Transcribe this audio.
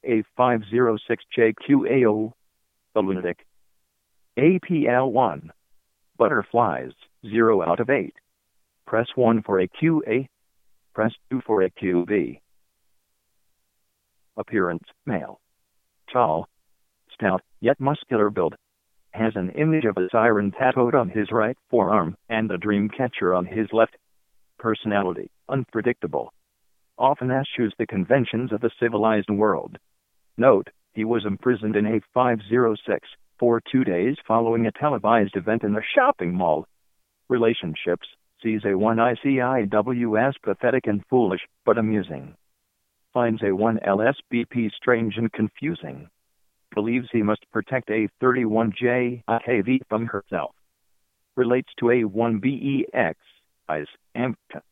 A506JQAO. The Lunatic. APL1. Butterflies, 0 out of 8. Press 1 for a QA. Press 2 for a QB. Appearance, male. Tall. Stout, yet muscular build. Has an image of a siren tattooed on his right forearm and a dream catcher on his left. Personality, unpredictable. Often eschews the conventions of the civilized world. Note, he was imprisoned in A506 for 2 days following a televised event in a shopping mall. Relationships, sees A1ICIW as pathetic and foolish, but amusing. Finds A1LSBP strange and confusing. Believes he must protect A31J AKV from herself. Relates to A1BEX, eyes, AMPT.